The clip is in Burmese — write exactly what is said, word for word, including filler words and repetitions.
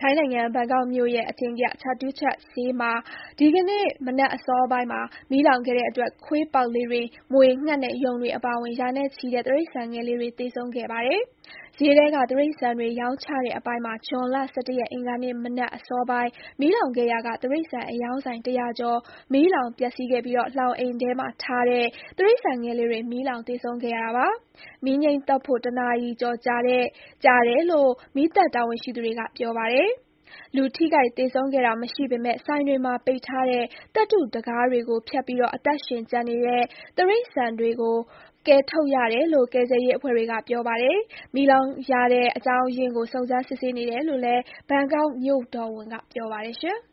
ထိုင်းနိုင်ငံဘန်ကောက်မြို့ရဲ့အထင်ကရ Chatuchak ဈေးမှာဒီကနေ့မနက်အစောပိုင်းမှာမီးလောင်ခဲ့တဲ့အတွက်ခွေးပေါက်လေးတွေ၊မြွေ၊ငှက်နဲ့ယုန်တွေအပါအဝင်ရာနဲ့ချီတဲ့တိရစ္ဆာန်ငယ်လေးတွေသေဆုံးခဲ့ပါတယ်။ဈေးထဲကတိရစ္ဆာန်တွေရောင်းချတဲ့အပိုင်းမှာဇွန်လ ၁၁ ရက် အင်္ဂါနေ့မနက်အစောပိုင်းမီးလောင်ခဲ့ရာကတိရစ္ဆာန်အရောင်းဆိုင်တရာကျော်မီးလောင်ပျက်စီးခဲ့ပြီးလှောင်အိမ်ထဲမှာထားတဲ့တိရစ္ဆာန်ငယ်လေးတွေမီးလောင်သေဆုံးခဲ့ရတာပါ။မီးငြှိမ်းသတ်ဖို့တနာရီကျော်ကြာတယ်လို့မီးသတ်တာဝန်ရှိသူတွေကပြောပါတယ်။လူထိခိုက်သေဆုံးခဲ့တာမရှိပေမဲ့ဆိုင်တွေမှာပိတ်ထားတဲ့သတ္တုတံခါးတွေကိုဖျက်ပြီးအသက်ရှင်ကျန်နေတဲ့တိရစ္ဆာန်တွေကိုကယ်ထုတ်ရတယ်လို့ကယ်ဆယ်ရေးအဖွဲ့တွေကပြောပါတယ်။မီးလောင်ရတဲ့အကြောင်းရင်းကိုစုံစမ်းစစ်ဆေးနေတယ်လို့လည်းဘန်ကောက်မြို့တော်ဝန်ကပြောပါတယ်။